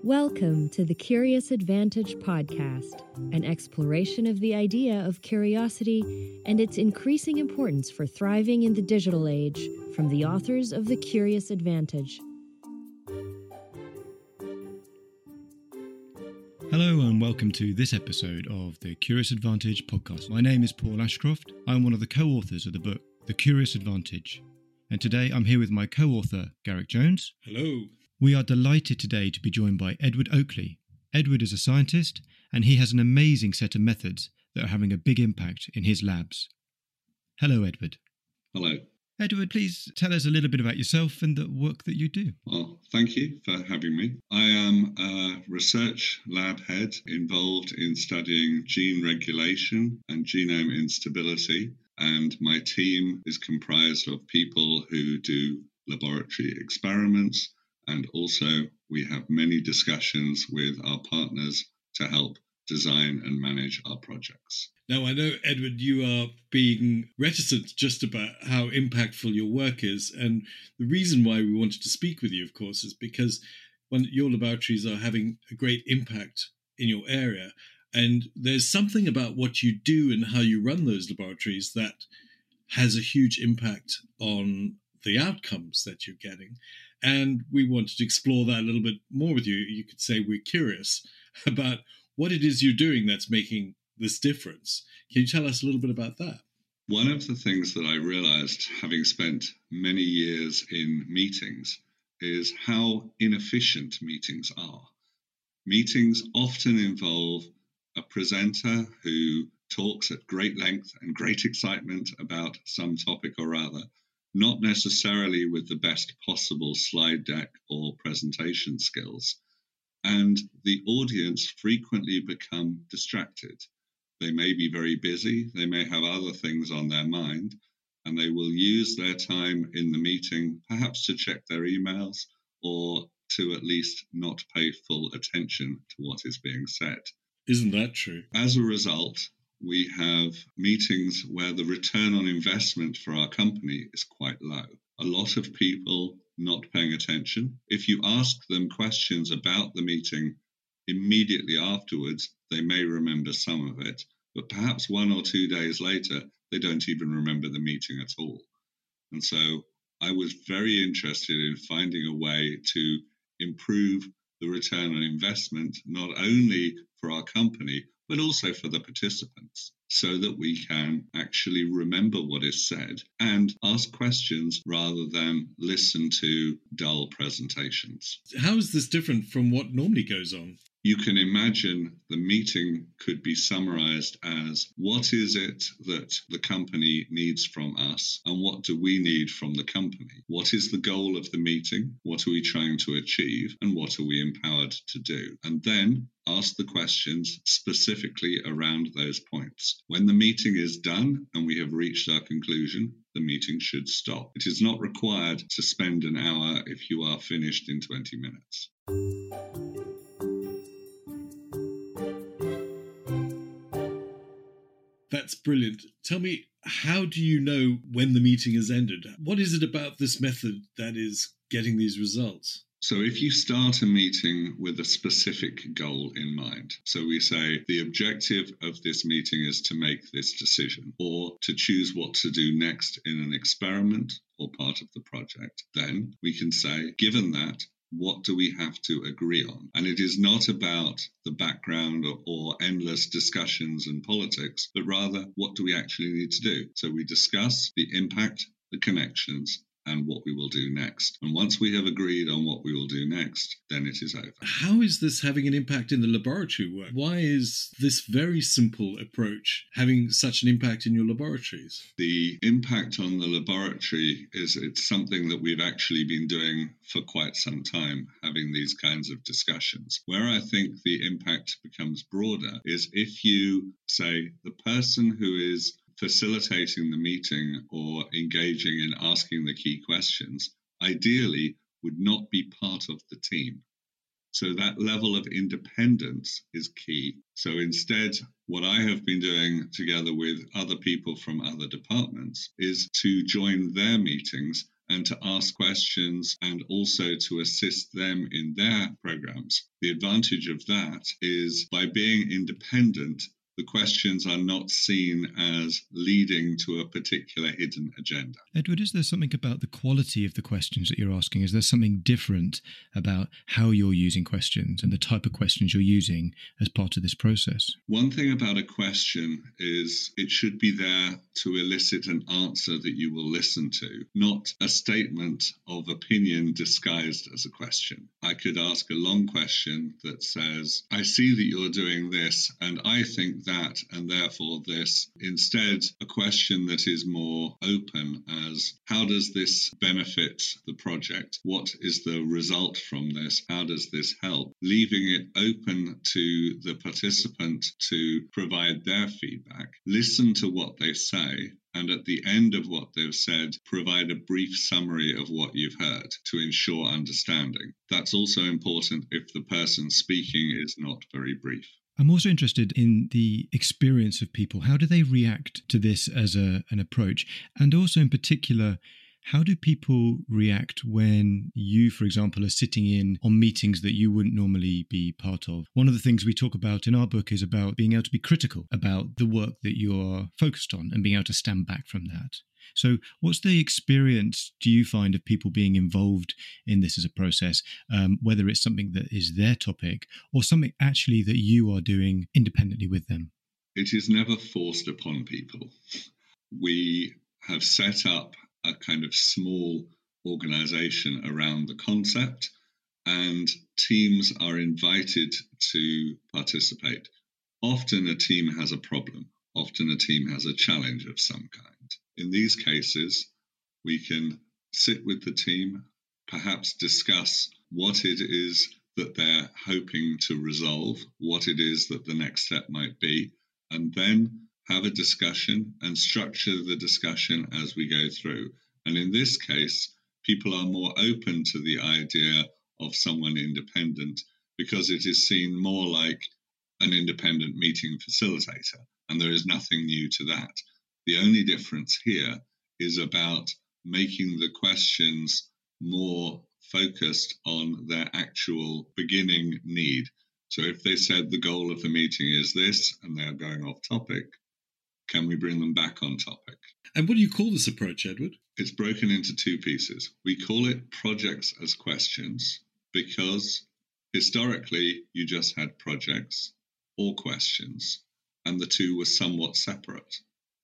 Welcome to the Curious Advantage podcast, an exploration of the idea of curiosity and its increasing importance for thriving in the digital age, from the authors of The Curious Advantage. Hello and welcome to this episode of the Curious Advantage podcast. My name is Paul Ashcroft. I'm one of the co-authors of the book, The Curious Advantage. And today I'm here with my co-author, Garrick Jones. Hello. We are delighted today to be joined by Edward Oakley. Edward is a scientist and he has an amazing set of methods that are having a big impact in his labs. Hello, Edward. Hello. Edward, please tell us a little bit about yourself and the work that you do. Well, thank you for having me. I am a research lab head involved in studying gene regulation and genome instability, and my team is comprised of people who do laboratory experiments, and also we have many discussions with our partners to help design and manage our projects. Now, I know, Edward, you are being reticent just about how impactful your work is. And the reason why we wanted to speak with you, of course, is because your laboratories are having a great impact in your area. And there's something about what you do and how you run those laboratories that has a huge impact on the outcomes that you're getting. And we wanted to explore that a little bit more with you. You could say we're curious about what it is you're doing that's making this difference. Can you tell us a little bit about that? One of the things that I realized, having spent many years in meetings, is how inefficient meetings are. Meetings often involve a presenter who talks at great length and great excitement about some topic or other, not necessarily with the best possible slide deck or presentation skills. And the audience frequently become distracted. They may be very busy, they may have other things on their mind, and they will use their time in the meeting perhaps to check their emails or to at least not pay full attention to what is being said. Isn't that true? As a result, we have meetings where the return on investment for our company is quite low. A lot of people not paying attention. If you ask them questions about the meeting immediately afterwards, they may remember some of it, but perhaps 1 or 2 days later, they don't even remember the meeting at all. And so I was very interested in finding a way to improve the return on investment, not only for our company, but also for the participants, so that we can actually remember what is said and ask questions rather than listen to dull presentations. How is this different from what normally goes on? You can imagine the meeting could be summarized as, what is it that the company needs from us and what do we need from the company? What is the goal of the meeting? What are we trying to achieve? And what are we empowered to do? And then ask the questions specifically around those points. When the meeting is done and we have reached our conclusion, the meeting should stop. It is not required to spend an hour if you are finished in 20 minutes. That's brilliant. Tell me, how do you know when the meeting has ended? What is it about this method that is getting these results? So if you start a meeting with a specific goal in mind, so we say the objective of this meeting is to make this decision or to choose what to do next in an experiment or part of the project, then we can say, given that, what do we have to agree on? And it is not about the background or endless discussions and politics, but rather what do we actually need to do? So we discuss the impact, the connections, and what we will do next. And once we have agreed on what we will do next, then it is over. How is this having an impact in the laboratory work? Why is this very simple approach having such an impact in your laboratories? The impact on the laboratory it's something that we've actually been doing for quite some time, having these kinds of discussions. Where I think the impact becomes broader is if you say the person who is facilitating the meeting or engaging in asking the key questions, ideally would not be part of the team. So that level of independence is key. So instead, what I have been doing together with other people from other departments is to join their meetings and to ask questions and also to assist them in their programs. The advantage of that is by being independent, the questions are not seen as leading to a particular hidden agenda. Edward, is there something about the quality of the questions that you're asking? Is there something different about how you're using questions and the type of questions you're using as part of this process? One thing about a question is it should be there to elicit an answer that you will listen to, not a statement of opinion disguised as a question. I could ask a long question that says, I see that you're doing this, and I think that, and therefore this. Instead, a question that is more open as, how does this benefit the project? What is the result from this? How does this help? Leaving it open to the participant to provide their feedback. Listen to what they say, and at the end of what they've said, provide a brief summary of what you've heard to ensure understanding. That's also important if the person speaking is not very brief. I'm also interested in the experience of people. How do they react to this as an approach? And also in particular, how do people react when you, for example, are sitting in on meetings that you wouldn't normally be part of? One of the things we talk about in our book is about being able to be critical about the work that you are focused on and being able to stand back from that. So what's the experience do you find of people being involved in this as a process, whether it's something that is their topic or something actually that you are doing independently with them? It is never forced upon people. We have set up a kind of small organization around the concept, and teams are invited to participate. Often a team has a problem. Often a team has a challenge of some kind. In these cases, we can sit with the team, perhaps discuss what it is that they're hoping to resolve, what it is that the next step might be, and then have a discussion and structure the discussion as we go through. And in this case, people are more open to the idea of someone independent because it is seen more like an independent meeting facilitator, and there is nothing new to that. The only difference here is about making the questions more focused on their actual beginning need. So if they said the goal of the meeting is this and they're going off topic, can we bring them back on topic? And what do you call this approach, Edward? It's broken into two pieces. We call it projects as questions because historically you just had projects or questions and the two were somewhat separate.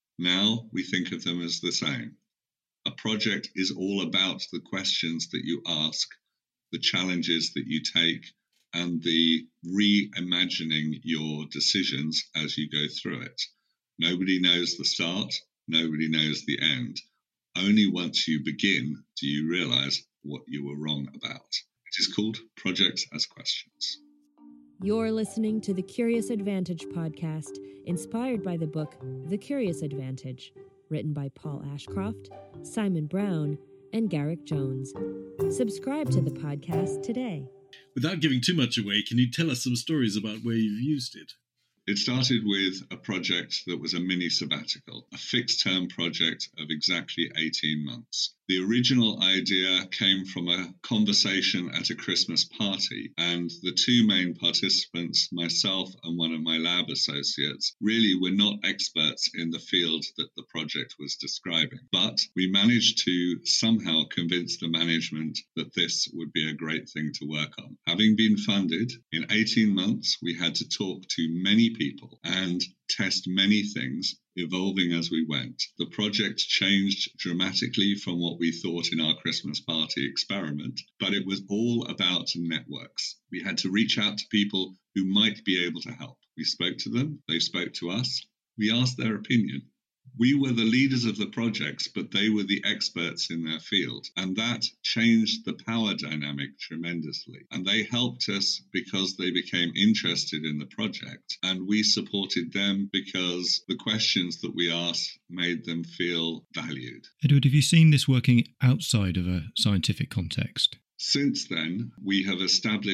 Now we think of them as the same. A project is all about the questions that you ask, the challenges that you take, and the reimagining your decisions as you go through it. Nobody knows the start, nobody knows the end. Only once you begin do you realize what you were wrong about. It is called Projects as Questions. You're listening to the Curious Advantage podcast, inspired by the book The Curious Advantage, written by Paul Ashcroft, Simon Brown, and Garrick Jones. Subscribe to the podcast today. Without giving too much away, can you tell us some stories about where you've used it? It started with a project that was a mini sabbatical, a fixed-term project of exactly 18 months. The original idea came from a conversation at a Christmas party, and the two main participants, myself and one of my lab associates, really were not experts in the field that the project was describing. But we managed to somehow convince the management that this would be a great thing to work on. Having been funded, in 18 months, we had to talk to many people and test many things, evolving as we went. The project changed dramatically from what we thought in our Christmas party experiment, but it was all about networks. We had to reach out to people who might be able to help. We spoke to them, they spoke to us, we asked their opinion. We were the leaders of the projects, but they were the experts in their field. And that changed the power dynamic tremendously. And they helped us because they became interested in the project. And we supported them because the questions that we asked made them feel valued. Edward, have you seen this working outside of a scientific context? Since then, we have established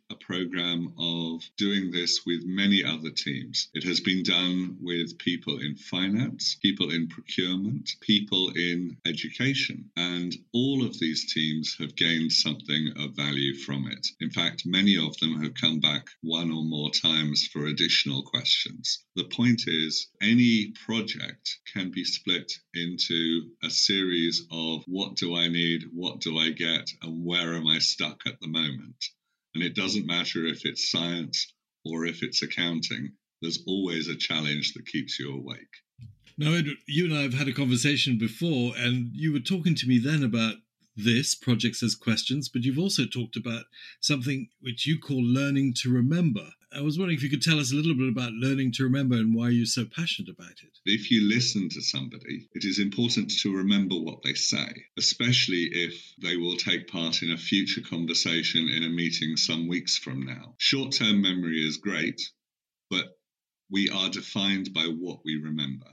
a program of doing this with many other teams. It has been done with people in finance, people in procurement, people in education, and all of these teams have gained something of value from it. In fact, many of them have come back one or more times for additional questions. The point is, any project can be split into a series of what do I need, what do I get, and where am I stuck at the moment? And it doesn't matter if it's science or if it's accounting, there's always a challenge that keeps you awake. Now, Edward, you and I have had a conversation before, and you were talking to me then about this, Projects as Questions, but you've also talked about something which you call learning to remember. I was wondering if you could tell us a little bit about learning to remember and why you're so passionate about it. If you listen to somebody, it is important to remember what they say, especially if they will take part in a future conversation in a meeting some weeks from now. Short-term memory is great, but we are defined by what we remember.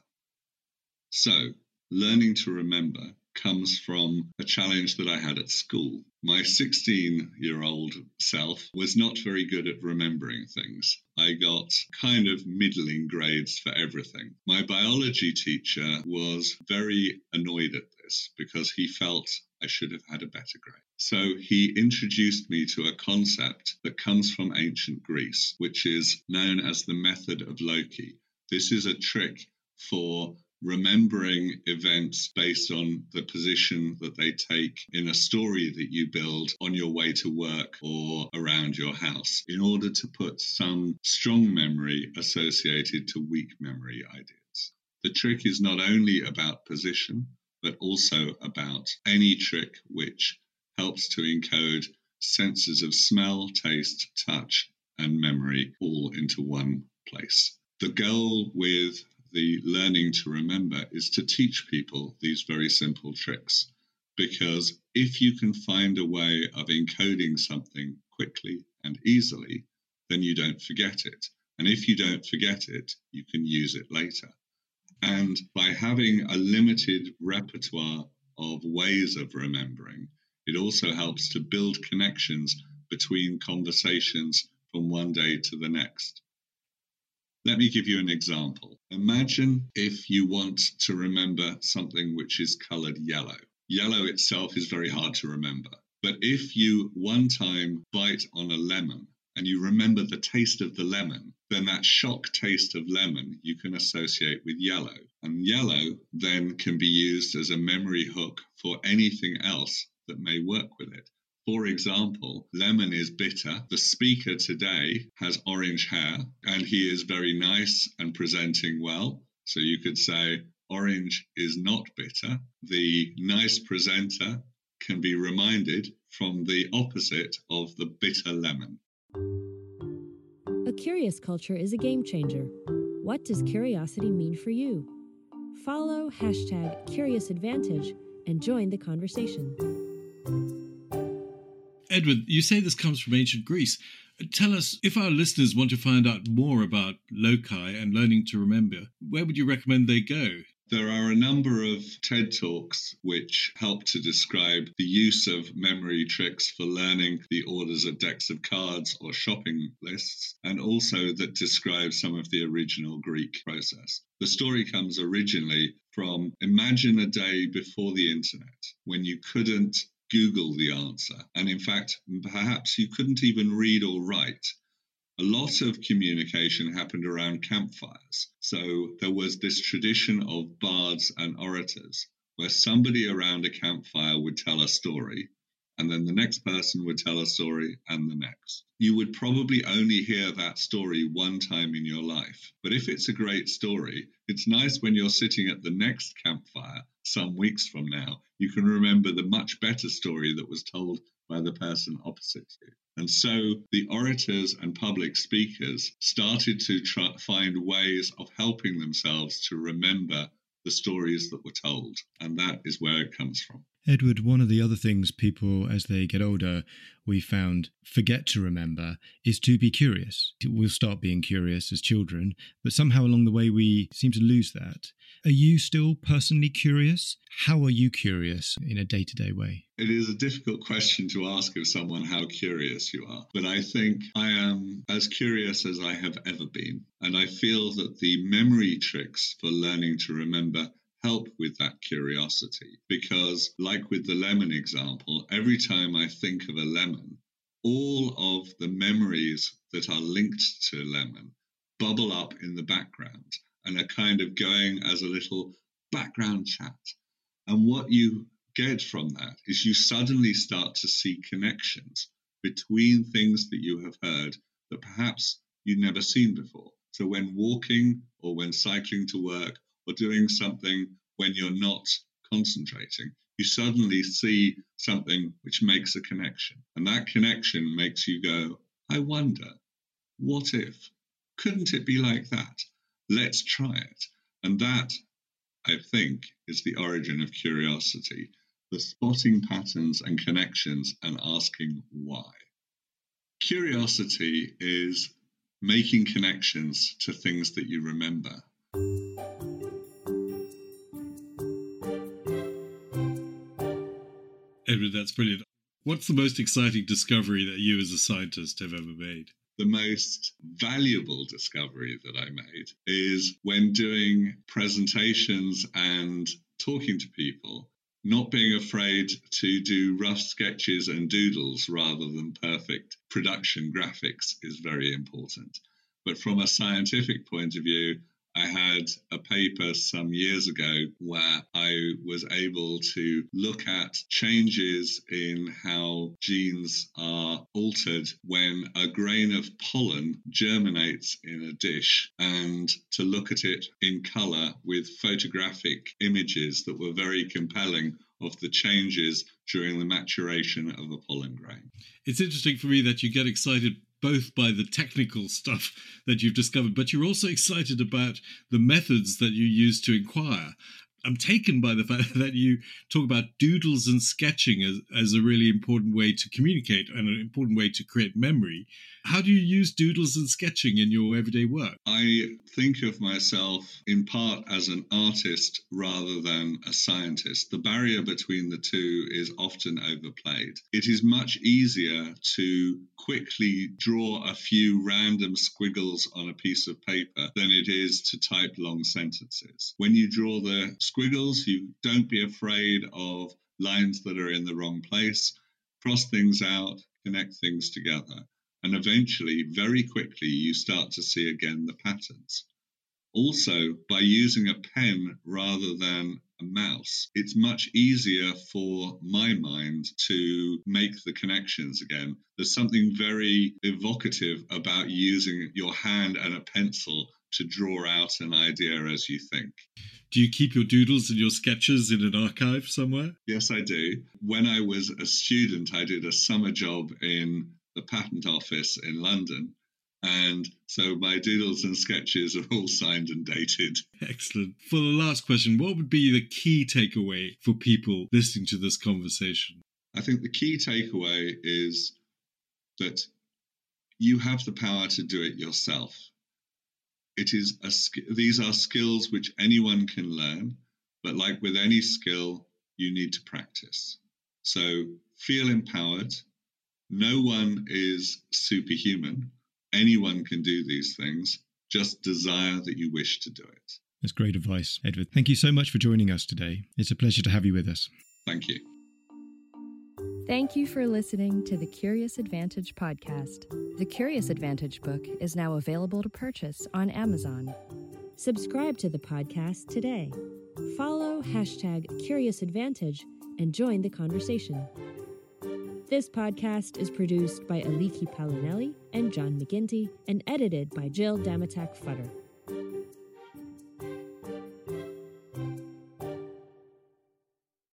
So, learning to remember comes from a challenge that I had at school. My 16-year-old self was not very good at remembering things. I got kind of middling grades for everything. My biology teacher was very annoyed at this because he felt I should have had a better grade. So he introduced me to a concept that comes from ancient Greece, which is known as the method of Loki. This is a trick for remembering events based on the position that they take in a story that you build on your way to work or around your house, in order to put some strong memory associated to weak memory ideas. The trick is not only about position, but also about any trick which helps to encode senses of smell, taste, touch, and memory all into one place. The goal with the learning to remember is to teach people these very simple tricks, because if you can find a way of encoding something quickly and easily, then you don't forget it. And if you don't forget it, you can use it later. And by having a limited repertoire of ways of remembering, it also helps to build connections between conversations from one day to the next. Let me give you an example. Imagine if you want to remember something which is colored yellow. Yellow itself is very hard to remember. But if you one time bite on a lemon and you remember the taste of the lemon, then that shock taste of lemon you can associate with yellow. And yellow then can be used as a memory hook for anything else that may work with it. For example, lemon is bitter. The speaker today has orange hair and he is very nice and presenting well. So you could say orange is not bitter. The nice presenter can be reminded from the opposite of the bitter lemon. A curious culture is a game changer. What does curiosity mean for you? Follow #CuriousAdvantage and join the conversation. Edward, you say this comes from ancient Greece. Tell us, if our listeners want to find out more about loci and learning to remember, where would you recommend they go? There are a number of TED Talks which help to describe the use of memory tricks for learning the orders of decks of cards or shopping lists, and also that describe some of the original Greek process. The story comes originally from, imagine a day before the internet, when you couldn't Google the answer, and in fact, perhaps you couldn't even read or write. A lot of communication happened around campfires. So there was this tradition of bards and orators, where somebody around a campfire would tell a story, and then the next person would tell a story, and the next. You would probably only hear that story one time in your life. But if it's a great story, it's nice when you're sitting at the next campfire some weeks from now, you can remember the much better story that was told by the person opposite you. And so the orators and public speakers started to find ways of helping themselves to remember the stories that were told. And that is where it comes from. Edward, one of the other things people, as they get older, we found forget to remember is to be curious. We'll start being curious as children, but somehow along the way we seem to lose that. Are you still personally curious? How are you curious in a day-to-day way? It is a difficult question to ask of someone how curious you are, but I think I am as curious as I have ever been. And I feel that the memory tricks for learning to remember help with that curiosity, because like with the lemon example, every time I think of a lemon, all of the memories that are linked to lemon bubble up in the background and are kind of going as a little background chat. And what you get from that is you suddenly start to see connections between things that you have heard that perhaps you'd never seen before. So when walking or when cycling to work or doing something when you're not concentrating, you suddenly see something which makes a connection. And that connection makes you go, I wonder, what if? Couldn't it be like that? Let's try it. And that, I think, is the origin of curiosity, the spotting patterns and connections and asking why. Curiosity is making connections to things that you remember. Edward, that's brilliant. What's the most exciting discovery that you as a scientist have ever made? The most valuable discovery that I made is when doing presentations and talking to people, not being afraid to do rough sketches and doodles rather than perfect production graphics is very important. But from a scientific point of view, I had a paper some years ago where I was able to look at changes in how genes are altered when a grain of pollen germinates in a dish, and to look at it in colour with photographic images that were very compelling of the changes during the maturation of a pollen grain. It's interesting for me that you get excited both by the technical stuff that you've discovered, but you're also excited about the methods that you use to inquire. I'm taken by the fact that you talk about doodles and sketching as a really important way to communicate and an important way to create memory. How do you use doodles and sketching in your everyday work? I think of myself in part as an artist rather than a scientist. The barrier between the two is often overplayed. It is much easier to quickly draw a few random squiggles on a piece of paper than it is to type long sentences. When you draw the squiggles, you don't be afraid of lines that are in the wrong place. Cross things out, connect things together. And eventually, very quickly, you start to see again the patterns. Also, by using a pen rather than a mouse, it's much easier for my mind to make the connections again. There's something very evocative about using your hand and a pencil to draw out an idea as you think. Do you keep your doodles and your sketches in an archive somewhere? Yes, I do. When I was a student, I did a summer job in the patent office in London. And so my doodles and sketches are all signed and dated. Excellent. For the last question, what would be the key takeaway for people listening to this conversation? I think the key takeaway is that you have the power to do it yourself. These are skills which anyone can learn, but like with any skill, you need to practice. So feel empowered. No one is superhuman. Anyone can do these things. Just desire that you wish to do it. That's great advice, Edward. Thank you so much for joining us today. It's a pleasure to have you with us. Thank you. Thank you for listening to the Curious Advantage podcast. The Curious Advantage book is now available to purchase on Amazon. Subscribe to the podcast today. Follow #CuriousAdvantage and join the conversation. This podcast is produced by Aliki Palinelli and John McGinty and edited by Jill Damatak-Futter.